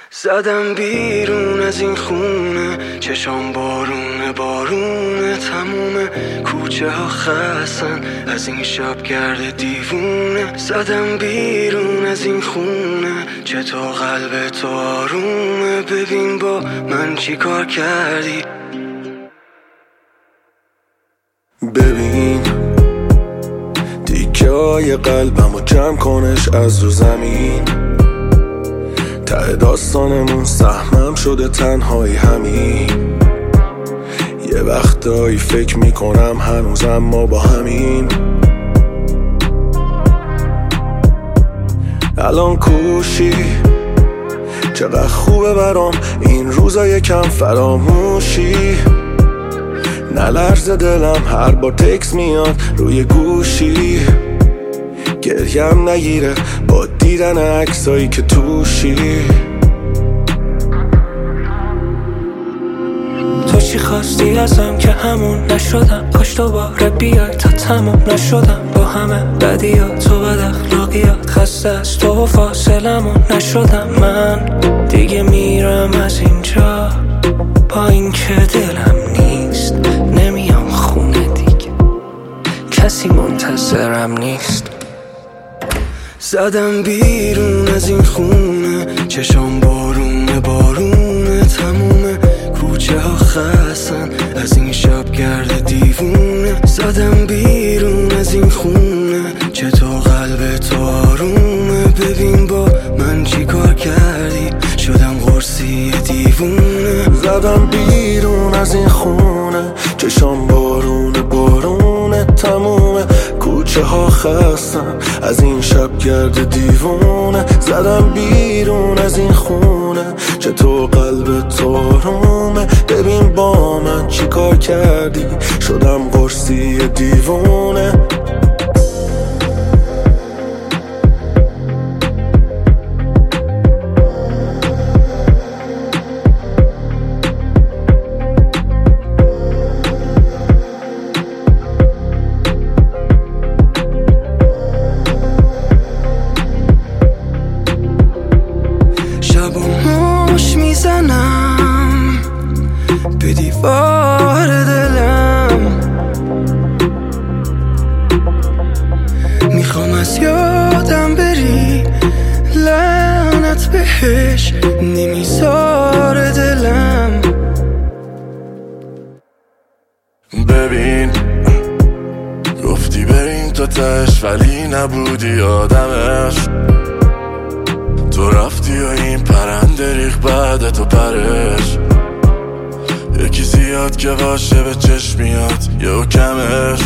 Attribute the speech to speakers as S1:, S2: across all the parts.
S1: زدم بیرون از این خونه، چشام بارونه بارونه، تموم کوچه ها خستن از این شب گرد دیوونه. زدم بیرون از این خونه، چطور قلب تو آرومه، ببین با من چی کار کردی.
S2: ببین تیکه های قلبمو جمع کنش از رو زمین، ته داستانمون سهمم شده تنهایی همین. یه وقتایی فکر میکنم هنوزم ما با همین. الان کوشی چقدر خوبه برام این روزا یکم فراموشی. نلرزه دلم هر بار تکس میاد روی گوشی، گریم نگیره با دیدن عکسایی که توشی.
S3: تو چی خواستی ازم که همون نشدم، کاش دوباره بیای تا تموم نشدم با همه بدیات و بد اخلاقیات. خسته از تو و فاصلمون نشدم من، دیگه میرم از اینجا با این که دلم نیست. نمیام خونه دیگه، کسی منتظرم نیست.
S1: زدم بیرون از این خونه، چشام بارونه بارونه، تموم کوچه ها خستن از این شب گرد دیوونه. زدم بیرون از این خونه، چطور قلب تو آرومه، ببین با من چی کار کردی، شدم قرصی دیوونه.
S2: زدم بیرون از این خونه، چشام بارونه بارونه، تموم کوچه ها خستم از این شب گرد دیوونه. زدم بیرون از این خونه، چطور قلب تو آرومه، ببین با من چی کار کردی، شدم قرصی دیوونه.
S1: میزنم به دیوار دلم، میخوام از یادم بری، لعنت بهش نمیذاره دلم.
S2: ببین گفتی بریم تا تهش ولی نبودی آدمش، تو رفتی و این پرنده ریخ بعد تو پرش. یکی زیاد که باشه به چشمیات یه کمش.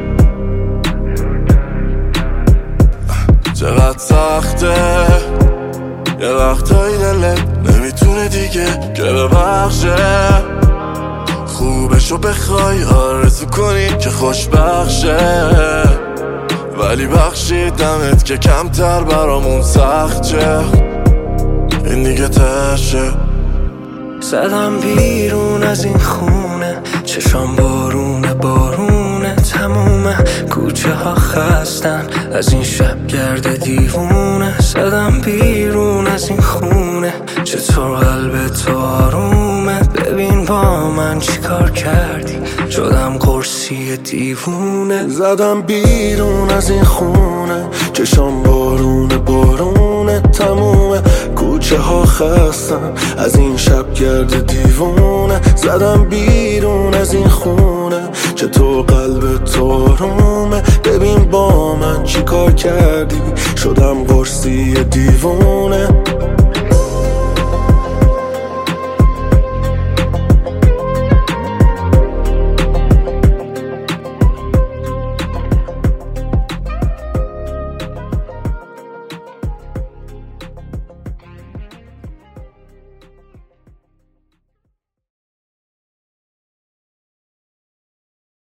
S2: چقدر سخته یه وقتایی دلت نمیتونه دیگه که ببخشه، خوبشو بخوای آرزو کنی که خوشبخشه، ولی بخشیدمت که کمتر برامون سخت شه، این دیگه تشه.
S3: زدم بیرون از این خونه، چشام بارونه بارونه، تموم کوچه ها خستن از این شب گرد دیوونه. زدم بیرون از این خونه، چطور قلب تو آرومه، ببین با من چی کار کردی، شدم قرصی دیوونه.
S2: زدم بیرون از این خونه، چشام بارونه بارونه، تموم کوچه ها خستم از این شب گرد دیوونه. زدم بیرون از این خونه، چطور قلب تو آرومه، ببین با من چی کار کردی، شدم قرصی دیوونه.